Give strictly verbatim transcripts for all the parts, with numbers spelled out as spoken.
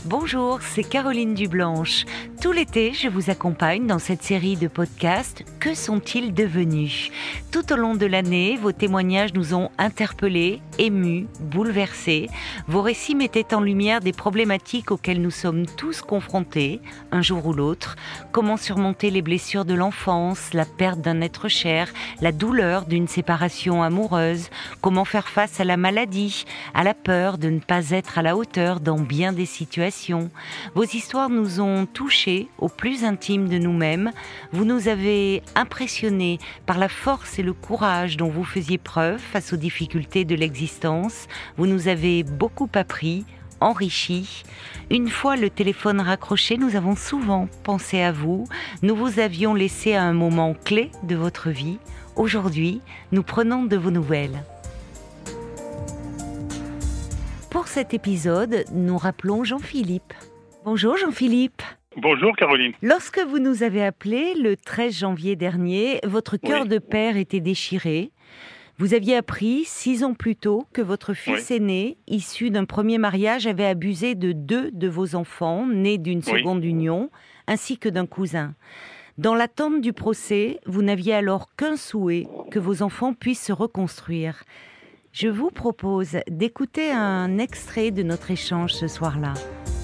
Bonjour, c'est Caroline Dublanche. Tout l'été, je vous accompagne dans cette série de podcasts « Que sont-ils devenus ?» Tout au long de l'année, vos témoignages nous ont interpellés, émus, bouleversés. Vos récits mettaient en lumière des problématiques auxquelles nous sommes tous confrontés, un jour ou l'autre. Comment surmonter les blessures de l'enfance, la perte d'un être cher, la douleur d'une séparation amoureuse? Comment faire face à la maladie, à la peur de ne pas être à la hauteur dans bien des situations? Vos histoires nous ont touchés au plus intime de nous-mêmes. Vous nous avez impressionnés par la force et le courage dont vous faisiez preuve face aux difficultés de l'existence. Vous nous avez beaucoup appris, enrichi. Une fois le téléphone raccroché, nous avons souvent pensé à vous. Nous vous avions laissé à un moment clé de votre vie. Aujourd'hui, nous prenons de vos nouvelles. Pour cet épisode, nous rappelons Jean-Philippe. Bonjour Jean-Philippe. Bonjour Caroline. Lorsque vous nous avez appelé le treize janvier dernier, votre cœur Oui. de père était déchiré. Vous aviez appris six ans plus tôt que votre fils Oui. aîné, issu d'un premier mariage, avait abusé de deux de vos enfants, nés d'une Oui. seconde union, ainsi que d'un cousin. Dans l'attente du procès, vous n'aviez alors qu'un souhait, que vos enfants puissent se reconstruire. Je vous propose d'écouter un extrait de notre échange ce soir-là.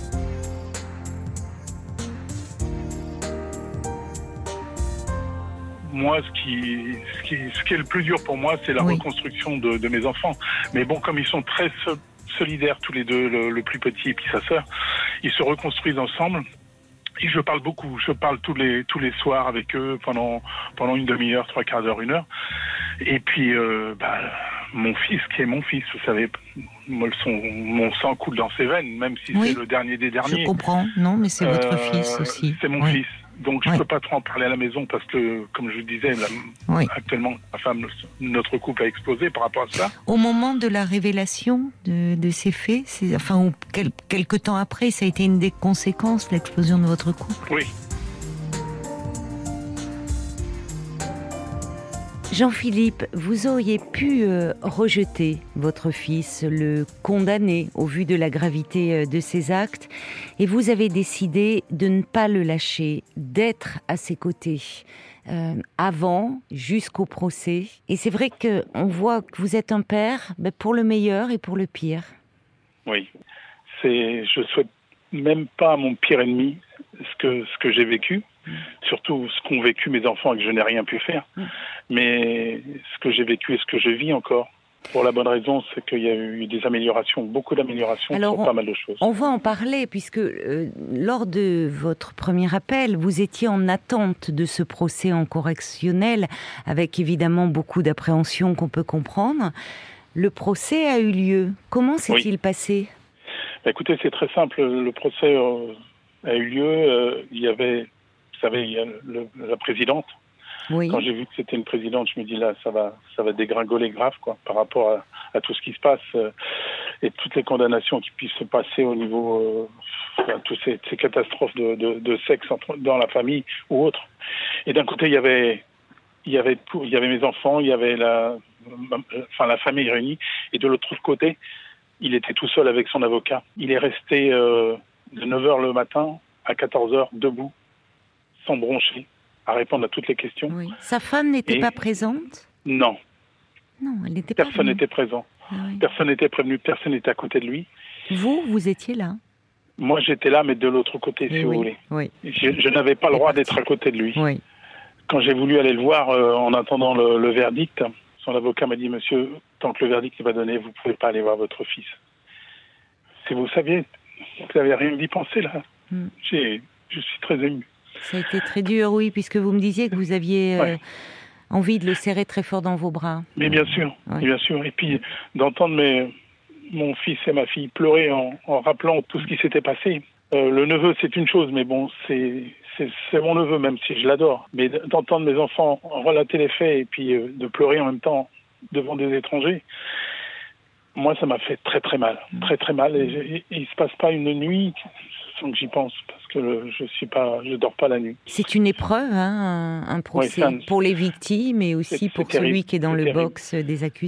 Moi, ce qui, ce qui, ce qui est le plus dur pour moi, c'est la Oui. reconstruction de, de mes enfants. Mais bon, comme ils sont très so- solidaires tous les deux, le, le plus petit et puis sa sœur, ils se reconstruisent ensemble. Et je parle beaucoup. Je parle tous les tous les soirs avec eux pendant pendant une demi-heure, trois quarts d'heure, une heure. Et puis, euh, bah, mon fils, qui est mon fils, vous savez, moi, son, mon sang coule dans ses veines, même si Oui. c'est le dernier des derniers. Je comprends, non, mais c'est votre Euh, fils aussi. C'est mon Oui. fils. Donc je Oui. peux pas trop en parler à la maison parce que, comme je vous disais, la- Oui. actuellement, ma femme, notre couple a explosé par rapport à cela. Au moment de la révélation de, de ces faits, c'est, enfin, ou quel, quelque temps après, ça a été une des conséquences, l'explosion de votre couple. Oui. Jean-Philippe, vous auriez pu euh, rejeter votre fils, le condamner au vu de la gravité euh, de ses actes, et vous avez décidé de ne pas le lâcher, d'être à ses côtés, euh, avant, jusqu'au procès. Et c'est vrai qu'on voit que vous êtes un père ben, pour le meilleur et pour le pire. Oui. C'est, je souhaite même pas à mon pire ennemi ce que, ce que j'ai vécu. Surtout ce qu'ont vécu mes enfants et que je n'ai rien pu faire. Mm. Mais ce que j'ai vécu et ce que je vis encore, pour la bonne raison, c'est qu'il y a eu des améliorations, beaucoup d'améliorations Alors, sur on- pas mal de choses. On va en parler puisque euh, lors de votre premier appel, vous étiez en attente de ce procès en correctionnel avec évidemment beaucoup d'appréhension qu'on peut comprendre. Le procès a eu lieu. Comment s'est-il Oui. passé ? Bah, écoutez, c'est très simple. Le procès euh, a eu lieu. Euh, il y avait, vous savez, il y a le, la présidente. Oui. Quand j'ai vu que c'était une présidente, je me dis là, ça va, ça va dégringoler grave, quoi, par rapport à, à tout ce qui se passe euh, et toutes les condamnations qui puissent se passer au niveau, euh, enfin, toutes ces, ces catastrophes de, de, de sexe entre, dans la famille ou autre. Et d'un côté, il y avait, il y avait tout, il y avait mes enfants, il y avait la, enfin la famille réunie, et de l'autre côté, il était tout seul avec son avocat. Il est resté euh, de neuf heures le matin à quatorze heures debout, sans broncher, à répondre à toutes les questions. Oui. Sa femme n'était Et- pas présente ? Non, Non, elle n'était pas personne venue. n'était présent. Ah oui. Personne n'était prévenu, personne n'était à côté de lui. Vous, vous étiez là. Moi, j'étais là, mais de l'autre côté, si Eh vous oui. voulez. Oui. Je, je n'avais pas le Et droit parti. d'être à côté de lui. Oui. Quand j'ai voulu aller le voir euh, en attendant le, le verdict, son avocat m'a dit, monsieur, tant que le verdict n'est pas donné, vous ne pouvez pas aller voir votre fils. Si vous saviez, vous n'avez rien d'y penser, là. Mm. J'ai, je suis très ému. Ça a été très dur, oui, puisque vous me disiez que vous aviez euh, Ouais. envie de le serrer très fort dans vos bras. Mais bien sûr, Ouais. bien sûr. Et puis, d'entendre mes, mon fils et ma fille pleurer en, en rappelant tout ce qui s'était passé. Euh, le neveu, c'est une chose, mais bon, c'est, c'est, c'est mon neveu, même si je l'adore. Mais d'entendre mes enfants relater les faits et puis euh, de pleurer en même temps devant des étrangers, moi, ça m'a fait très très mal, très très mal. Et, et, et il se passe pas une nuit sans que j'y pense, parce que le, je suis pas, je dors pas la nuit. C'est une épreuve, hein, un, un procès Oui, c'est un- pour les victimes et aussi c'est- pour c'est celui terrible, qui est dans c'est le terrible. box des accusés.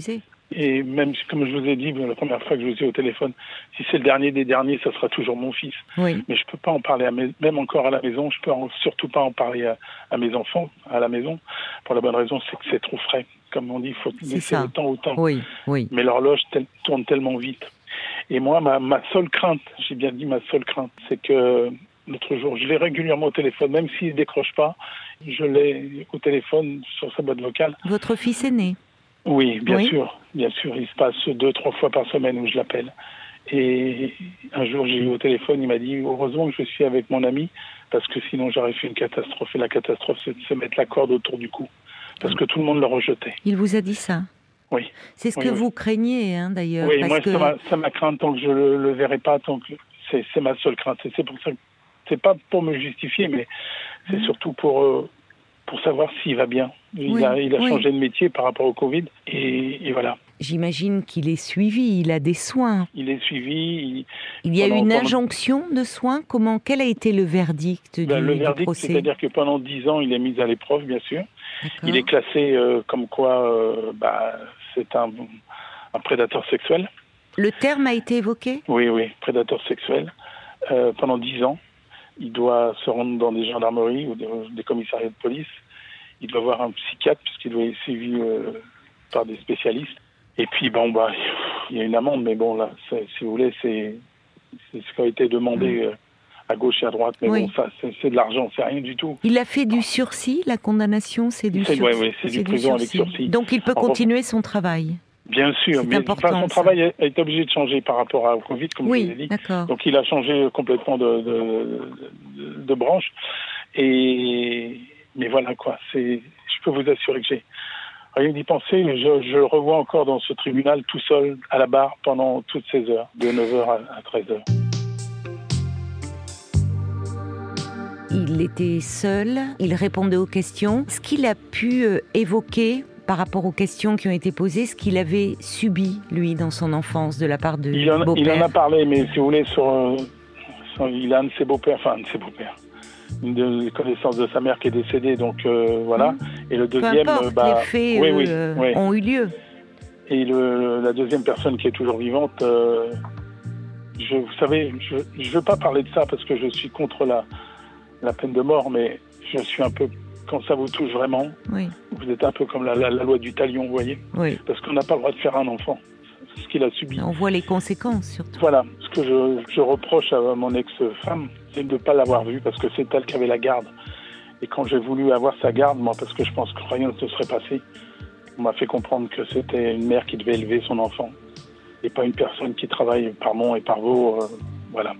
Et même, comme je vous ai dit la première fois que je vous ai au téléphone, si c'est le dernier des derniers, ça sera toujours mon fils. Oui. Mais je peux pas en parler, à mes, même encore à la maison, je peux en, surtout pas en parler à, à mes enfants, à la maison, pour la bonne raison, c'est que c'est trop frais. Comme on dit, il faut C'est laisser ça. le temps au temps. Oui, oui. Mais l'horloge tel, tourne tellement vite. Et moi, ma, ma seule crainte, j'ai bien dit ma seule crainte, c'est que l'autre jour, je l'ai régulièrement au téléphone, même s'il ne décroche pas, je l'ai au téléphone sur sa boîte vocale. Votre fils aîné? Oui, bien oui. sûr, bien sûr. Il se passe deux, trois fois par semaine où je l'appelle. Et un jour, j'ai eu au téléphone, il m'a dit « Heureusement que je suis avec mon ami, parce que sinon j'aurais fait une catastrophe. » Et la catastrophe, c'est de se mettre la corde autour du cou, parce que tout le monde le rejetait. Il vous a dit ça? Oui. C'est ce oui, que oui. vous craignez, hein, d'ailleurs. Oui, parce moi, que... ça, m'a, ça m'a crainte tant que je ne le, le verrai pas, tant que c'est, c'est ma seule crainte. Et c'est pour ça que c'est pas pour me justifier, mais c'est mmh. surtout pour, euh, pour savoir s'il va bien. Il oui, a, il a oui. changé de métier par rapport au Covid, et, et voilà. J'imagine qu'il est suivi, il a des soins. Il est suivi. Il, il y a pendant, une pendant... injonction de soins. Comment, quel a été le verdict du, ben, le du verdict, procès? C'est-à-dire que pendant dix ans, il est mis à l'épreuve, bien sûr. D'accord. Il est classé euh, comme quoi euh, bah, c'est un, un prédateur sexuel. Le terme a été évoqué? Oui, oui, prédateur sexuel. Euh, pendant dix ans, il doit se rendre dans des gendarmeries ou des, des commissariats de police. Il doit voir un psychiatre puisqu'il doit être suivi euh, par des spécialistes. Et puis, bon, bah, il y a une amende, mais bon, là, c'est, si vous voulez, c'est, c'est ce qui a été demandé euh, à gauche et à droite. Mais oui. bon, ça, c'est, c'est de l'argent, c'est rien du tout. Il a fait du sursis, la condamnation, c'est du c'est, sursis. Oui, oui, c'est, c'est du prison du sursis. avec sursis. Donc, il peut en continuer revanche, son travail. Bien sûr, c'est mais important, enfin, son ça. travail a été obligé de changer par rapport au Covid, comme oui, je vous ai dit. D'accord. Donc, il a changé complètement de, de, de, de branche. Et, mais voilà, quoi, c'est, je peux vous assurer que j'ai rien d'y penser. Je, je le revois encore dans ce tribunal tout seul à la barre pendant toutes ces heures, de neuf heures à treize heures. Il était seul, il répondait aux questions. Ce qu'il a pu évoquer par rapport aux questions qui ont été posées, ce qu'il avait subi, lui, dans son enfance, de la part de il en, beau-père. Il en a parlé, mais si vous voulez, sur, sur, il a un de ses beaux-pères, enfin un de ses beaux-pères, une des connaissances de sa mère qui est décédée, donc euh, voilà. Mmh. Et le deuxième, peu importe, bah, les faits oui, oui, euh, oui. ont eu lieu. Et le, la deuxième personne qui est toujours vivante, euh, je, vous savez, je ne veux pas parler de ça parce que je suis contre la, la peine de mort, mais je suis un peu, quand ça vous touche vraiment, oui. vous êtes un peu comme la, la, la loi du talion, vous voyez, oui. parce qu'on n'a pas le droit de faire un enfant, ce qu'il a subi. On voit les conséquences surtout. Voilà, ce que je, je reproche à mon ex-femme, c'est de ne pas l'avoir vue parce que c'est elle qui avait la garde. Et quand j'ai voulu avoir sa garde, moi, parce que je pense que rien ne se serait passé, on m'a fait comprendre que c'était une mère qui devait élever son enfant et pas une personne qui travaille par mon et par vos, euh, voilà.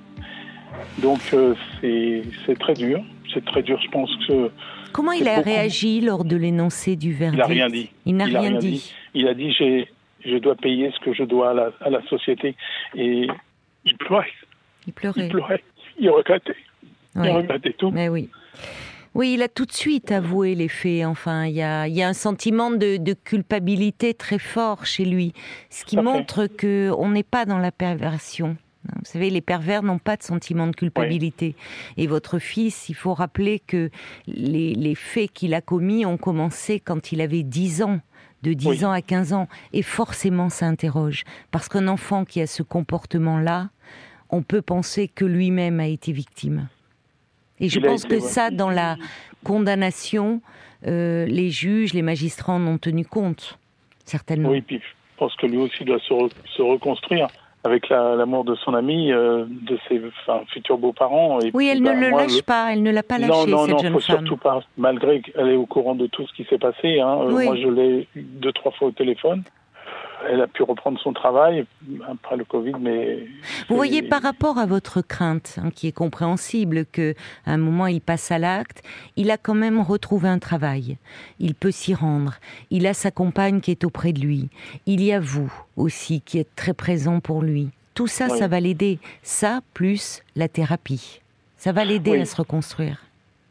Donc euh, c'est, c'est très dur, c'est très dur, je pense que... Comment il a beaucoup... réagi lors de l'énoncé du verdict? Il n'a rien dit. Il n'a il rien, rien dit. dit. Il a dit, j'ai, je dois payer ce que je dois à la, à la société. Et il pleurait. Il pleurait. Il pleurait. Il regrettait. Ouais. Il regrettait tout. Mais oui. Oui, il a tout de suite avoué les faits. Enfin, il y a, il y a un sentiment de, de culpabilité très fort chez lui, ce qui montre que on n'est pas dans la perversion. Vous savez, les pervers n'ont pas de sentiment de culpabilité. Oui. Et votre fils, il faut rappeler que les, les faits qu'il a commis ont commencé quand il avait dix ans. De dix oui. ans à quinze ans. Et forcément, ça interroge. Parce qu'un enfant qui a ce comportement-là, on peut penser que lui-même a été victime. Et je il pense que ça, dans la condamnation, euh, les juges, les magistrats en ont tenu compte, certainement. Oui, puis je pense que lui aussi doit se, re- se reconstruire avec la, la mort de son ami, euh, de ses enfin, futurs beaux-parents. Et oui, puis, elle bah, ne le moi, lâche le... pas, elle ne l'a pas lâché, non, non, cette non, jeune faut femme. Surtout pas, malgré qu'elle est au courant de tout ce qui s'est passé. Hein. Oui. Moi, je l'ai eu deux, trois fois au téléphone. Elle a pu reprendre son travail après le Covid, mais... Vous voyez, par rapport à votre crainte, hein, qui est compréhensible, qu'à un moment il passe à l'acte, il a quand même retrouvé un travail. Il peut s'y rendre. Il a sa compagne qui est auprès de lui. Il y a vous aussi qui êtes très présent pour lui. Tout ça, oui. ça va l'aider. Ça, plus la thérapie. Ça va l'aider oui. à se reconstruire.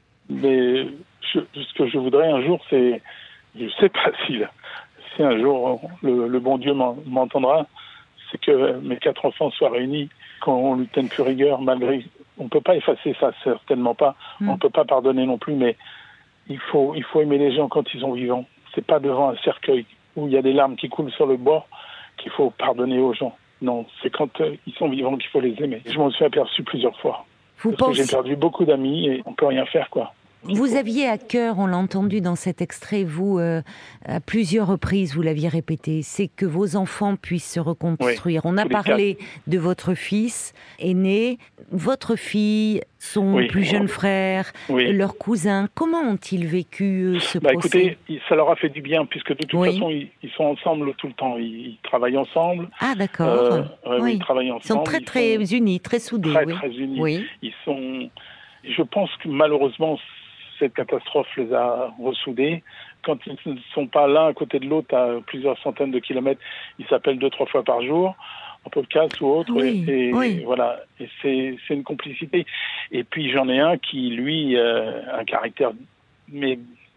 Mais je, ce que je voudrais un jour, c'est... Je ne sais pas si... Là, si un jour le, le bon Dieu m'entendra, c'est que mes quatre enfants soient réunis, qu'on ne lui tienne plus rigueur, malgré... On ne peut pas effacer ça, certainement pas. Mmh. On ne peut pas pardonner non plus, mais il faut, il faut aimer les gens quand ils sont vivants. C'est pas devant un cercueil où il y a des larmes qui coulent sur le bord qu'il faut pardonner aux gens. Non, c'est quand euh, ils sont vivants qu'il faut les aimer. Je m'en suis aperçu plusieurs fois. Vous parce pensez... que j'ai perdu beaucoup d'amis et on peut rien faire, quoi. Vous aviez à cœur, on l'a entendu dans cet extrait, vous, euh, à plusieurs reprises, vous l'aviez répété, c'est que vos enfants puissent se reconstruire. Oui, on a parlé de votre fils aîné, votre fille, son oui. plus jeune frère, oui. leur cousin. Comment ont-ils vécu ce bah, procès ? Écoutez, ça leur a fait du bien, puisque de toute oui. façon, ils, ils sont ensemble tout le temps. Ils, ils travaillent ensemble. Ah, d'accord. Euh, ouais, oui. Ils travaillent ensemble. Ils sont très, très ils sont unis, très soudés. Très, oui. très unis. Oui. Ils sont... Je pense que malheureusement, cette catastrophe les a ressoudés. Quand ils ne sont pas l'un à côté de l'autre à plusieurs centaines de kilomètres, ils s'appellent deux, trois fois par jour, en podcast ou autre. Oui, et, et oui. voilà, et c'est, c'est une complicité. Et puis j'en ai un qui, lui, euh, a un caractère mais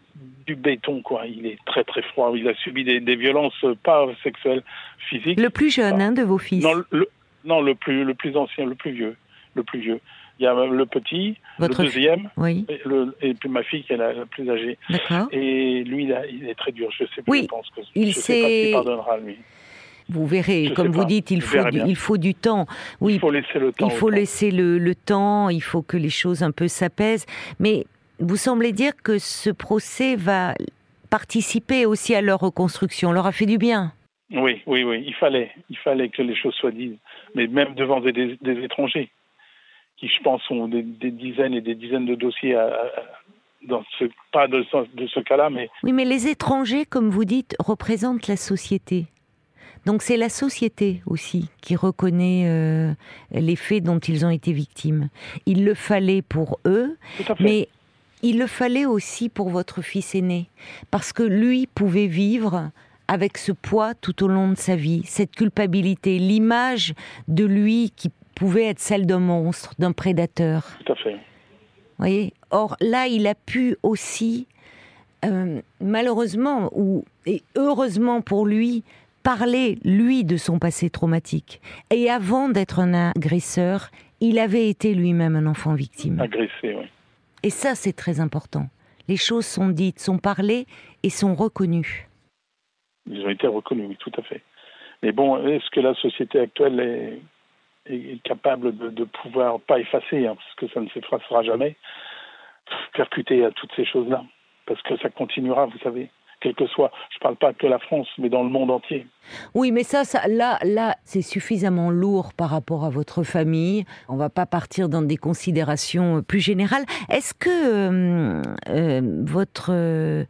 du béton, quoi. Il est très très froid. Il a subi des, des violences, pas sexuelles, physiques. Le plus jeune, ah. hein, de vos fils. Non, le, non, le plus, le plus ancien, le plus vieux, le plus vieux. Il y a le petit, Votre le deuxième, fi... oui. et, le, et puis ma fille qui est la, la plus âgée. D'accord. Et lui, là, il est très dur. Je sais pas, oui. je pense que il je sais pas s'il pardonnera lui. Vous verrez, je comme vous pas. dites, il faut, du, il faut du temps. Oui, il faut laisser le temps. Il faut laisser le, le temps, il faut que les choses un peu s'apaisent. Mais vous semblez dire que ce procès va participer aussi à leur reconstruction, leur a fait du bien. Oui, oui, oui. Il fallait, il fallait que les choses soient dites. Mais même devant des, des, des étrangers, qui, je pense, ont des, des dizaines et des dizaines de dossiers, à, à, dans ce, pas de, de ce cas-là, mais... Oui, mais les étrangers, comme vous dites, représentent la société. Donc c'est la société aussi qui reconnaît euh, les faits dont ils ont été victimes. Il le fallait pour eux, mais il le fallait aussi pour votre fils aîné, parce que lui pouvait vivre avec ce poids tout au long de sa vie, cette culpabilité, l'image de lui qui pouvait être celle d'un monstre, d'un prédateur. Tout à fait. Vous voyez ? Or, là, il a pu aussi, euh, malheureusement, ou, et heureusement pour lui, parler, lui, de son passé traumatique. Et avant d'être un agresseur, il avait été lui-même un enfant victime. Agressé, oui. Et ça, c'est très important. Les choses sont dites, sont parlées et sont reconnues. Ils ont été reconnus, oui, tout à fait. Mais bon, est-ce que la société actuelle est... est capable de, de pouvoir, pas effacer, hein, parce que ça ne s'effacera jamais, percuter à toutes ces choses-là. Parce que ça continuera, vous savez, quel que soit. Je ne parle pas que la France, mais dans le monde entier. Oui, mais ça, ça là, là, c'est suffisamment lourd par rapport à votre famille. On ne va pas partir dans des considérations plus générales. Est-ce que euh, euh, votre... Euh,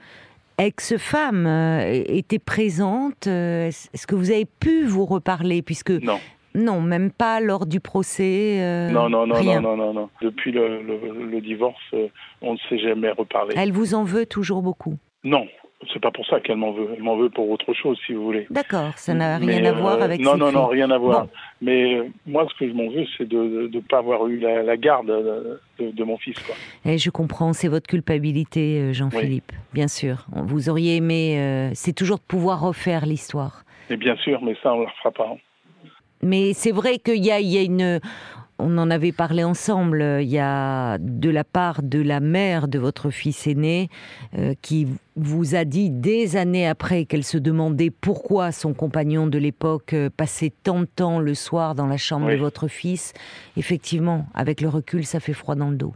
ex-femme euh, était présente? Est-ce que vous avez pu vous reparler puisque non. Non, même pas lors du procès. Euh, non, non, non, rien. non, non, non, non. Depuis le, le, le divorce, euh, on ne s'est jamais reparlé. Elle vous en veut toujours beaucoup? Non, c'est pas pour ça qu'elle m'en veut. Elle m'en veut pour autre chose, si vous voulez. D'accord, ça n'a rien Mais, à voir euh, avec. Non, ces non, faits. non, rien à voir. Bon. Mais euh, moi, ce que je m'en veux, c'est de ne pas avoir eu la, la garde de, de, de mon fils, quoi. Et je comprends, c'est votre culpabilité, Jean-Philippe. Oui. Bien sûr, vous auriez aimé. Euh, c'est toujours de pouvoir refaire l'histoire. Et bien sûr, mais ça, on ne le refera pas. Mais c'est vrai qu'il y a, il y a une... On en avait parlé ensemble, il y a de la part de la mère de votre fils aîné euh, qui vous a dit des années après qu'elle se demandait pourquoi son compagnon de l'époque euh, passait tant de temps le soir dans la chambre oui. de votre fils. Effectivement, avec le recul, ça fait froid dans le dos.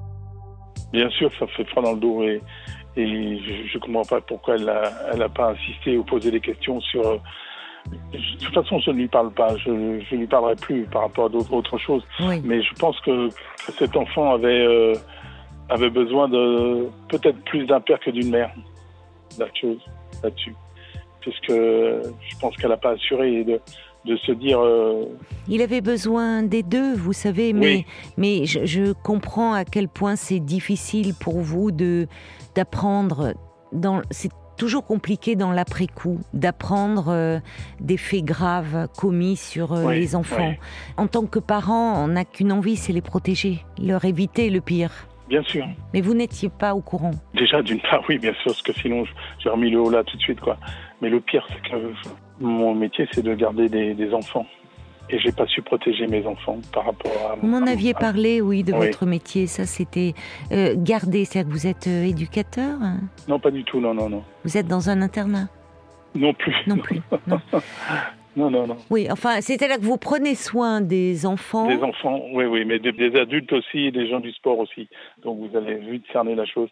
Bien sûr, ça fait froid dans le dos et, et je ne comprends pas pourquoi elle n'a elle a pas insisté ou posé des questions sur... Euh, De toute façon, je ne lui parle pas, je ne lui parlerai plus par rapport à d'autres autres choses. Oui. Mais je pense que, que cet enfant avait, euh, avait besoin de peut-être plus d'un père que d'une mère, là-dessus. là-dessus. Puisque je pense qu'elle n'a pas assuré de, de se dire... Euh... Il avait besoin des deux, vous savez, mais, oui. mais je, je comprends à quel point c'est difficile pour vous de, d'apprendre... Dans, c'est toujours compliqué dans l'après-coup d'apprendre euh, des faits graves commis sur euh, oui, les enfants. Oui. En tant que parent, on n'a qu'une envie, c'est les protéger, leur éviter le pire. Bien sûr. Mais vous n'étiez pas au courant. Déjà, d'une part, oui, bien sûr, parce que sinon, j'ai remis le haut là tout de suite, quoi. Mais le pire, c'est que mon métier, c'est de garder des, des enfants. Et j'ai pas su protéger mes enfants par rapport à... Vous m'en à, aviez à... parlé, oui, de oui. votre métier. Ça, c'était euh, garder. C'est-à-dire que vous êtes euh, éducateur hein? Non, pas du tout, non, non, non. Vous êtes dans un internat? Non plus. Non plus, non. Non, non, non. Oui, enfin, c'est-à-dire que vous prenez soin des enfants. Des enfants, oui, oui, mais des, des adultes aussi, des gens du sport aussi. Donc vous avez vite cerner la chose.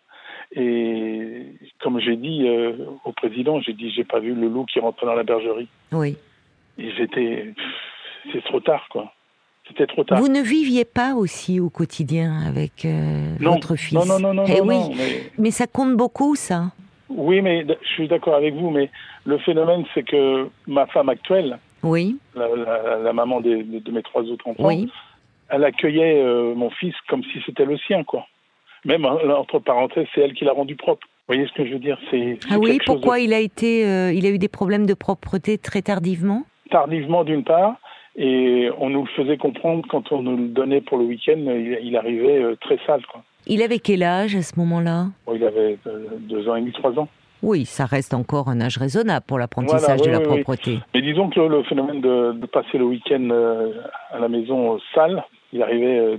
Et comme j'ai dit euh, au président, j'ai dit, j'ai pas vu le loup qui rentrait dans la bergerie. Oui. Et j'étais, c'est trop tard, quoi. C'était trop tard. Vous ne viviez pas aussi au quotidien avec euh, non. votre fils. Non, non, non, non, eh non, oui. non mais... mais ça compte beaucoup, ça. Oui, mais je suis d'accord avec vous, mais le phénomène, c'est que ma femme actuelle, oui. la, la, la maman des, de mes trois autres enfants, oui. elle accueillait euh, mon fils comme si c'était le sien, quoi. Même, entre parenthèses, c'est elle qui l'a rendu propre. Vous voyez ce que je veux dire? C'est, c'est Ah oui, quelque pourquoi chose de... il a été, euh, il a eu des problèmes de propreté très tardivement? Tardivement, d'une part, et on nous le faisait comprendre quand on nous le donnait pour le week-end, il, il arrivait euh, très sale, quoi. Il avait quel âge à ce moment-là? Bon, il avait euh, deux ans et demi, trois ans. Oui, ça reste encore un âge raisonnable pour l'apprentissage voilà, oui, de la oui, propreté. Oui. Mais disons que le, le phénomène de, de passer le week-end euh, à la maison euh, sale, il arrivait, euh,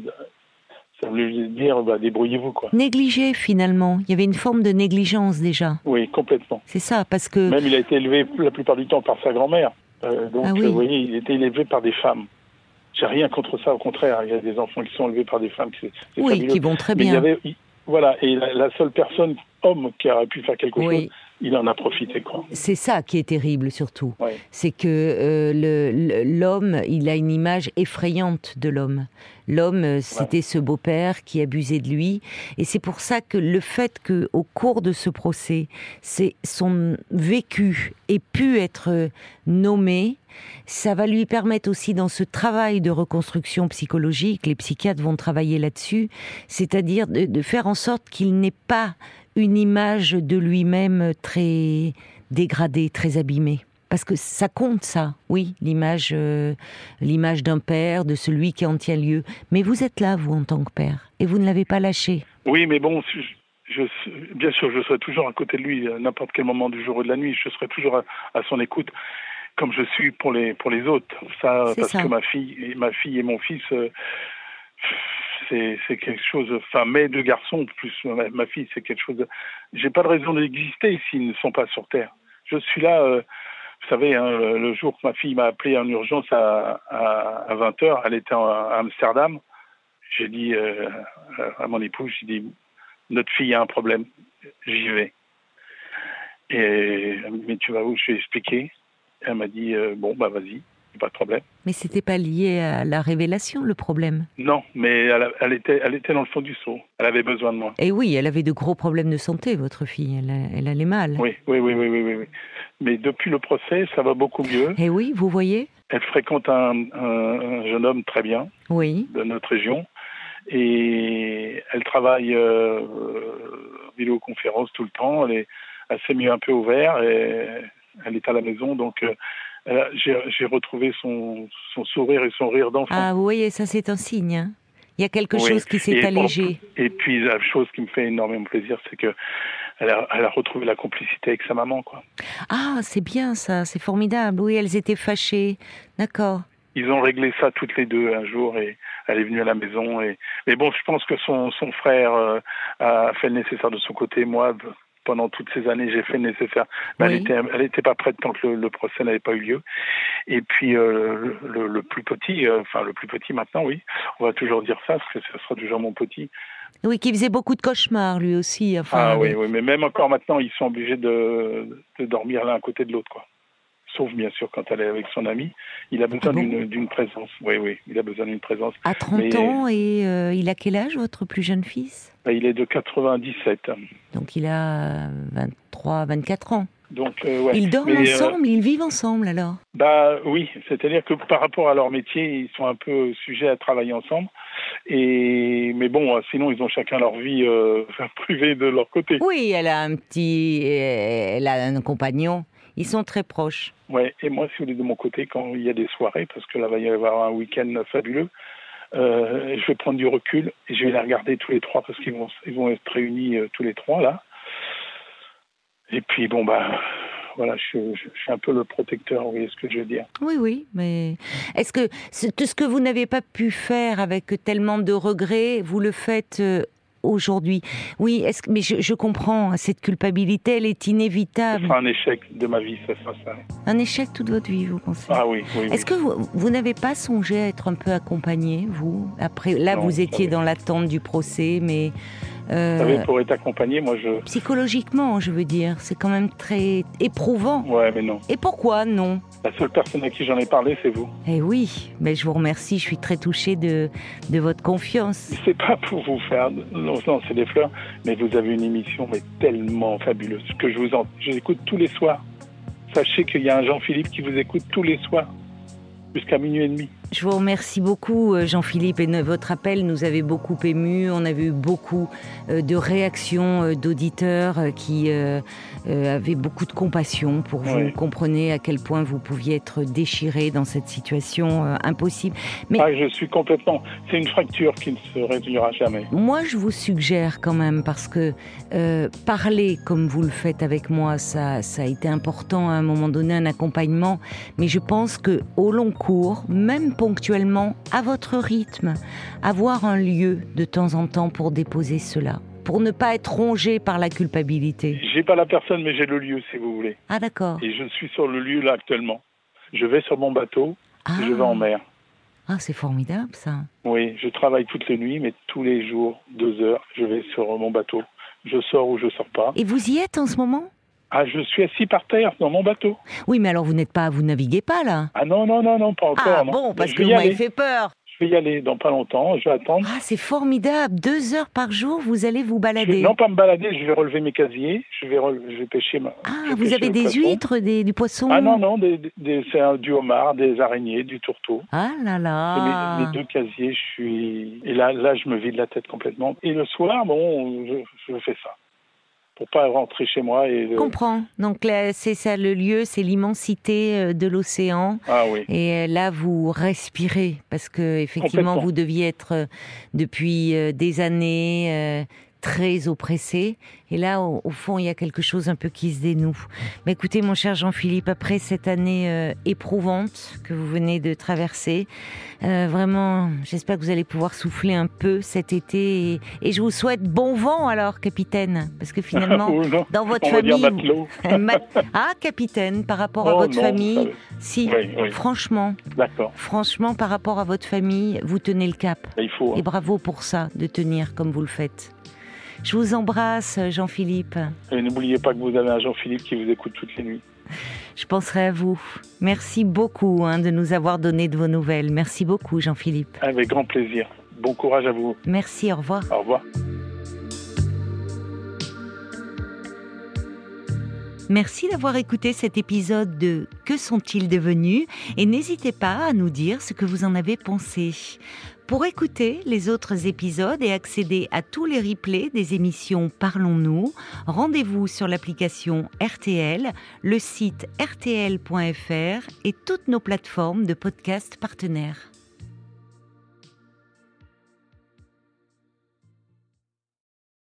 ça voulait dire, bah, débrouillez-vous, quoi. Négligé, finalement. Il y avait une forme de négligence, déjà. Oui, complètement. C'est ça, parce que... Même il a été élevé la plupart du temps par sa grand-mère. Euh, donc, ah oui. euh, vous voyez, il était élevé par des femmes. J'ai rien contre ça, au contraire. Il y a des enfants qui sont élevés par des femmes. C'est, c'est oui, fabuleux. qui vont très Mais bien. Il y avait, il, voilà, et la, la seule personne, homme, qui aurait pu faire quelque oui. chose, il en a profité, quoi. C'est ça qui est terrible, surtout. Oui. C'est que euh, le, le, l'homme, il a une image effrayante de l'homme. L'homme, c'était ouais. ce beau-père qui abusait de lui. Et c'est pour ça que le fait qu'au cours de ce procès, c'est son vécu ait pu être nommé, ça va lui permettre aussi, dans ce travail de reconstruction psychologique, les psychiatres vont travailler là-dessus, c'est-à-dire de, de faire en sorte qu'il n'ait pas une image de lui-même très dégradée, très abîmée. Parce que ça compte, ça, oui, l'image, euh, l'image d'un père, de celui qui en tient lieu. Mais vous êtes là, vous, en tant que père, et vous ne l'avez pas lâché. Oui, mais bon, je, je, bien sûr, je serai toujours à côté de lui, à n'importe quel moment du jour ou de la nuit. Je serai toujours à, à son écoute, comme je suis pour les pour les autres. Ça, c'est parce ça. que ma fille, ma fille et mon fils, euh, c'est, c'est quelque chose. Enfin, mes deux garçons plus ma, ma fille, c'est quelque chose. De, j'ai pas de raison d'exister s'ils ne sont pas sur Terre. Je suis là. Euh, Vous savez, hein, le, le jour que ma fille m'a appelé en urgence à, à, à vingt heures, elle était en, à Amsterdam. J'ai dit euh, à mon épouse, j'ai dit, notre fille a un problème, j'y vais. Et mais tu vas où? Je lui ai expliqué. Elle m'a dit, euh, bon, bah vas-y, pas de problème. Mais c'était pas lié à la révélation, le problème? Non, mais elle, elle, était, elle était dans le fond du seau. Elle avait besoin de moi. Et oui, elle avait de gros problèmes de santé, votre fille. Elle, elle allait mal. Oui, oui, oui, oui, oui, oui, oui. Mais depuis le procès, ça va beaucoup mieux. Et oui, vous voyez? Elle fréquente un, un, un jeune homme très bien, oui. de notre région. Et elle travaille euh, vidéoconférence tout le temps. Elle, est, elle s'est mis un peu au vert et elle est à la maison. Donc, euh, elle, j'ai, j'ai retrouvé son, son sourire et son rire d'enfant. Ah, vous voyez, ça c'est un signe. Hein. Il y a quelque oui. chose qui s'est et allégé. Pour, et puis, la chose qui me fait énormément plaisir, c'est que elle a, elle a retrouvé la complicité avec sa maman, quoi. Ah, c'est bien ça, c'est formidable. Oui, elles étaient fâchées. D'accord. Ils ont réglé ça toutes les deux un jour et elle est venue à la maison. Et... Mais bon, je pense que son, son frère euh, a fait le nécessaire de son côté. Moi, pendant toutes ces années, j'ai fait le nécessaire. Mais oui. Elle était, elle était pas prête tant que le, le procès n'avait pas eu lieu. Et puis euh, le, le plus petit, euh, enfin le plus petit maintenant, oui, on va toujours dire ça parce que ce sera toujours mon petit. Oui, qui faisait beaucoup de cauchemars lui aussi. Enfin, ah oui, mais... oui, mais même encore maintenant, ils sont obligés de, de dormir l'un à côté de l'autre, quoi. Sauf bien sûr quand elle est avec son ami, il a besoin ah bon d'une, d'une présence. Oui, oui, il a besoin d'une présence. À trente mais... ans, et euh, il a quel âge, votre plus jeune fils? Ben, il est de quatre-vingt-dix-sept. Donc il a vingt-trois, vingt-quatre ans. Donc, euh, ouais. Ils dorment mais, ensemble, euh... ils vivent ensemble alors? Bah oui, c'est-à-dire que par rapport à leur métier, ils sont un peu sujets à travailler ensemble. Et mais bon, sinon ils ont chacun leur vie euh, privée de leur côté. Oui, elle a un petit, elle a un compagnon. Ils sont très proches. Ouais, et moi, si vous voulez, de mon côté, quand il y a des soirées, parce que là, il va y avoir un week-end fabuleux, euh, je vais prendre du recul et je vais les regarder tous les trois parce qu'ils vont, ils vont être réunis euh, tous les trois là. Et puis bon bah voilà, je, je, je suis un peu le protecteur, vous voyez ce que je veux dire. Oui, oui, mais est-ce que tout ce que vous n'avez pas pu faire avec tellement de regrets, vous le faites euh, aujourd'hui. Oui, est-ce que, mais je, je comprends, cette culpabilité, elle est inévitable. Ce sera un échec de ma vie, ça sera ça. Un échec toute votre vie, vous pensez? Ah oui, oui. Est-ce oui. que vous, vous n'avez pas songé à être un peu accompagné, vous? Après, là, Non, vous étiez jamais. dans l'attente du procès, mais... Euh, Vous savez, pour être accompagné, moi je... psychologiquement, je veux dire, c'est quand même très éprouvant. Ouais, mais non. Et pourquoi non? La seule personne à qui j'en ai parlé, c'est vous. Eh oui, mais je vous remercie, je suis très touchée de, de votre confiance. C'est pas pour vous faire... Non, non, c'est des fleurs, mais vous avez une émission mais tellement fabuleuse que je vous en... Je vous écoute tous les soirs. Sachez qu'il y a un Jean-Philippe qui vous écoute tous les soirs, jusqu'à minuit et demi. Je vous remercie beaucoup, Jean-Philippe, et votre appel nous avait beaucoup émus. On avait eu beaucoup de réactions d'auditeurs qui avaient beaucoup de compassion pour vous. Oui. Comprenez à quel point vous pouviez être déchiré dans cette situation impossible. Mais Ah, je suis complètement... C'est une fracture qui ne se réduira jamais. moi, je vous suggère quand même, parce que euh, parler comme vous le faites avec moi, ça, ça a été important à un moment donné, un accompagnement. Mais je pense que au long cours, même ponctuellement, à votre rythme, avoir un lieu de temps en temps pour déposer cela, pour ne pas être rongé par la culpabilité. J'ai pas la personne, mais j'ai le lieu, si vous voulez. Ah d'accord. Et je suis sur le lieu là actuellement. Je vais sur mon bateau, Ah, je vais en mer. ah c'est formidable ça. Oui, je travaille toutes les nuits, mais tous les jours, deux heures, je vais sur mon bateau. Je sors ou je sors pas. Et vous y êtes en ce moment? Ah, je suis assis par terre dans mon bateau. Oui, mais alors vous n'êtes pas, vous naviguez pas là? Ah non, non, non, non, pas encore. Ah non. bon, parce Je que vais vous y m'avez aller. fait peur. Je vais y aller dans pas longtemps, je vais attendre. Ah, c'est formidable. Deux heures par jour, vous allez vous Je balader. vais- non, pas me balader, je vais relever mes casiers, je vais, rele- je vais pêcher ma... je Ah, vais vous pêcher avez le des poisson. huîtres, des, du poisson? Ah non, non, des, des, c'est un- du homard, des araignées, du tourteau. Ah là C'est là. mes, mes deux casiers, je suis... Et là, là, je me vide la tête complètement. Et le soir, bon, je, je fais ça. Pour pas rentrer chez moi et... Je comprends. Donc là, c'est ça le lieu, c'est l'immensité euh, de l'océan. Ah oui. Et euh, là, vous respirez parce que effectivement, Complètement. vous deviez être euh, depuis euh, des années euh, très oppressé. Et là, au, au fond, il y a quelque chose un peu qui se dénoue. Mais écoutez, mon cher Jean-Philippe, après cette année euh, éprouvante que vous venez de traverser, euh, vraiment, j'espère que vous allez pouvoir souffler un peu cet été. Et, et je vous souhaite bon vent alors, capitaine, parce que finalement, Ou non, dans votre on va dire famille, matelot. Ma- ah, capitaine, par rapport à Oh, votre non, famille, ça- si, Oui, oui. franchement, D'accord, franchement, par rapport à votre famille, vous tenez le cap. il faut. hein. Et bravo pour ça, de tenir comme vous le faites. Je vous embrasse, Jean-Philippe. Et n'oubliez pas que vous avez un Jean-Philippe qui vous écoute toutes les nuits. Je penserai à vous. Merci beaucoup hein, de nous avoir donné de vos nouvelles. Merci beaucoup, Jean-Philippe. Avec grand plaisir. Bon courage à vous. Merci, au revoir. Au revoir. Merci d'avoir écouté cet épisode de Que sont-ils devenus? Et n'hésitez pas à nous dire ce que vous en avez pensé. Pour écouter les autres épisodes et accéder à tous les replays des émissions Parlons-nous, rendez-vous sur l'application R T L, le site r t l point f r et toutes nos plateformes de podcasts partenaires.